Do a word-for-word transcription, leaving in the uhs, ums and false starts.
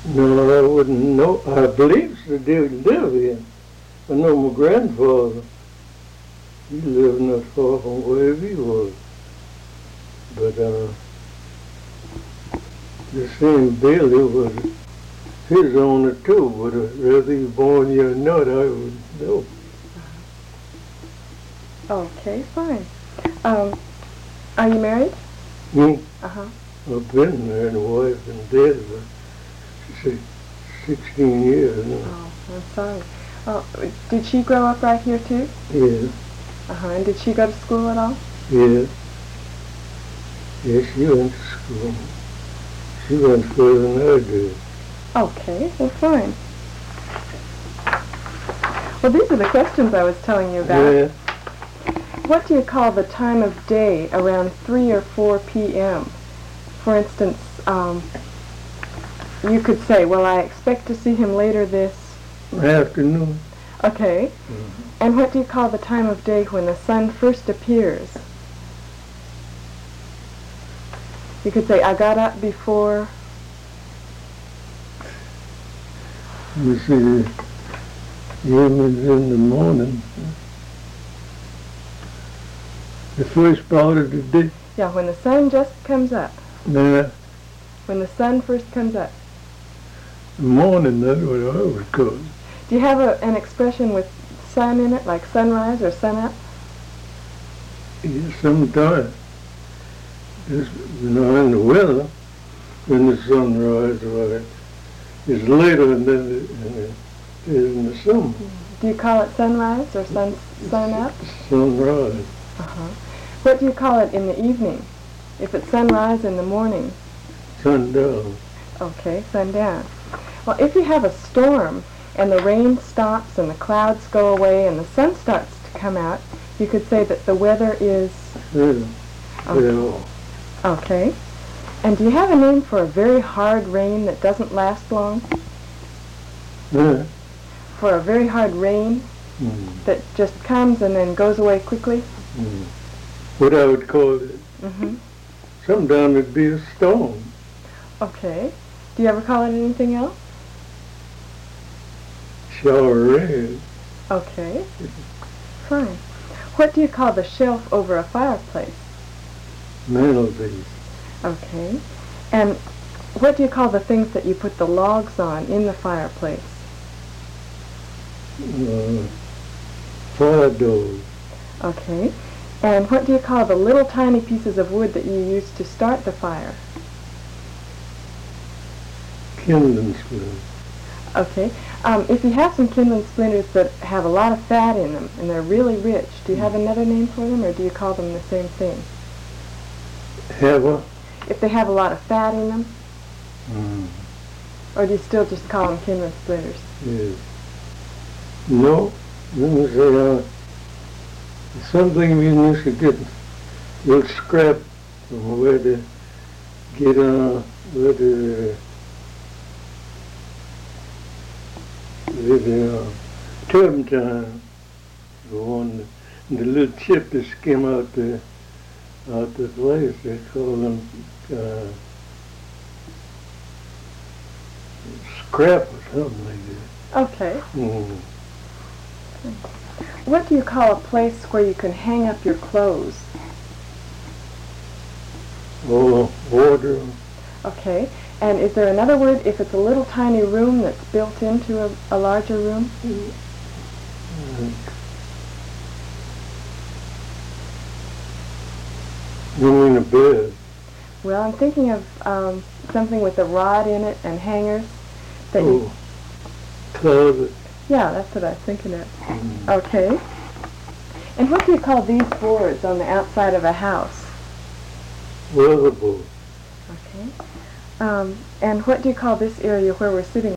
No, I wouldn't know. I believe they did live here. I know my grandfather, he lived not far from where he was. But uh, the same Billy was his owner too, but uh, whether he was born here or not, I wouldn't know. Okay, fine. Um, are you married? Me? Uh-huh. I've been married, a wife and dead for six, sixteen years now. Oh, I'm sorry. Oh, did she grow up right here too? Yeah. Uh-huh. And did she go to school at all? Yeah. Yeah, she went to school. She went further than I did. Okay, well, fine. Well, these are the questions I was telling you about. Yeah. What do you call the time of day around three or four p m? For instance, um, you could say, well, I expect to see him later this... Afternoon. Okay. Mm-hmm. And what do you call the time of day when the sun first appears? You could say, I got up before... You see, humans in the morning. The first part of the day. Yeah, when the sun just comes up. Nah, When the sun first comes up. the morning, that's what I would call it. Do you have a, an expression with sun in it, like sunrise or sunup? Yeah, sometimes. Just, you know, in the weather, when the sun rises, right, it's later than it, than it is in the summer. Do you call it sunrise or sun sunup? Sunrise. Uh-huh. What do you call it in the evening? If it's sunrise in the morning? Sundown. Okay, sundown. Well, if you have a storm and the rain stops and the clouds go away and the sun starts to come out, you could say that the weather is... Yeah. Okay. Yeah. Okay. And do you have a name for a very hard rain that doesn't last long? Yeah. For a very hard rain Mm. that just comes and then goes away quickly? Mm. What I would call it. Mm-hmm. Sometimes it'd be a storm. Okay. Do you ever call it anything else? Shower rain. Okay. Fine. What do you call the shelf over a fireplace? Mantelpiece. Okay. And what do you call the things that you put the logs on in the fireplace? Uh, fire doors. Okay. And what do you call the little tiny pieces of wood that you use to start the fire? Kindling splinters. Okay. Um, if you have some kindling splinters that have a lot of fat in them and they're really rich, do you have another name for them or do you call them the same thing? Have a? If they have a lot of fat in them, Mm. or do you still just call them kindling splinters? Yes. No. Let me say, uh, something we used to get a little scrap from where to get, uh, where the, where the, uh, turpentine, the one, the little chip that skim out the, out the place, they call them, uh, scrap or something like that. Okay. Mm. What do you call a place where you can hang up your clothes? Oh, wardrobe. Okay. And is there another word if it's a little tiny room that's built into a, a larger room? Mm. You mean a bed? Well, I'm thinking of um, something with a rod in it and hangers. That you, Oh, closet. yeah, that's what I was thinking of. Mm. Okay. And what do you call these boards on the outside of a house? Weatherboard. Okay. Um, and what do you call this area where we're sitting